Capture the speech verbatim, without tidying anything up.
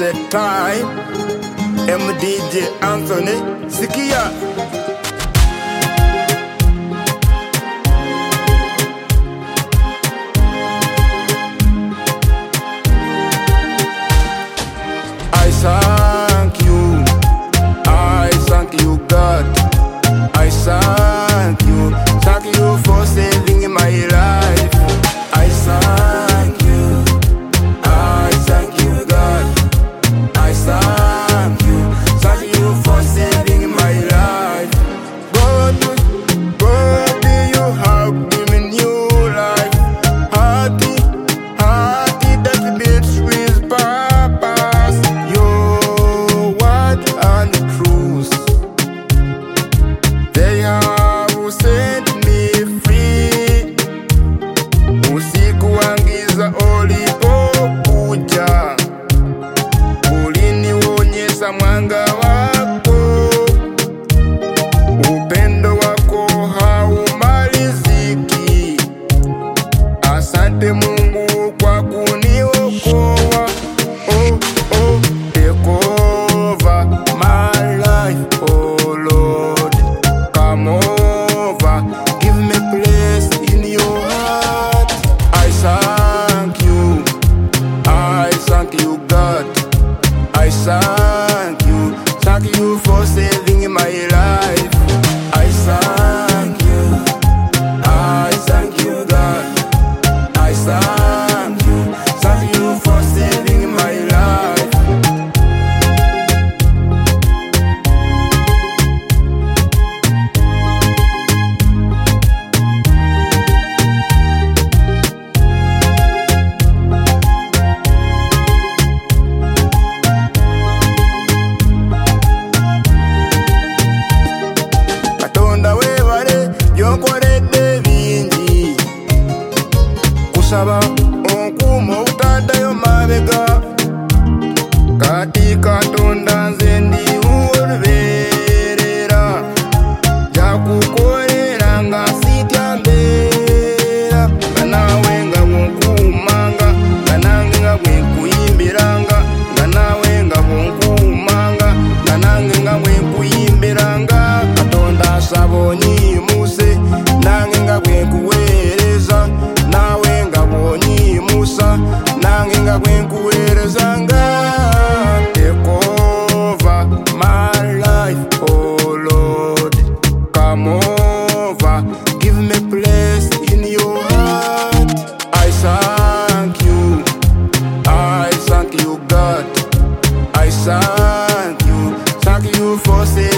set time. M D J Anthony, sikia. I thank you, I thank you God, I thank you, thank you for saving my life. I thank you, I thank you God, I thank you, thank you for saving my life. God, God, you have given new life, hearty, hearty that beats with purpose. Your word and truth, they have set me free. Usiku wangiza ulipokuja, ulinionyesha mwanga wako. Upendo wako haumaliziki. Asante Mungu kwa kuniokoa. Oh, oh, take over my life, oh Lord. Come over, give me place in your heart. I thank you, I thank you God, I thank you, thank you for saving my life. I thank you, I thank you God, I thank you, thank you for saving my life. Katonda webale byonkoledde bingi, kusaba onkuuma obutaddayo mabega. Kati Katonda nze ndi olubeerera, njakukolera nga sitya mbeera. Nga naawe nga bw'onkuumanga, nga nange nga bwe nkuyimbiranga. Nga naawe nga bw'onkuumanga, nga nange nga bwe nkuyimbiranga. Katonda asaba onyiimuse, nange nga bwe nkuweereza. Naawe nga bw'onyiimusa, nange nga bwe nkuweerezanga. Take over my life, oh Lord. Come over, give me place in your heart. I thank you, I thank you God, I thank you, thank you for saving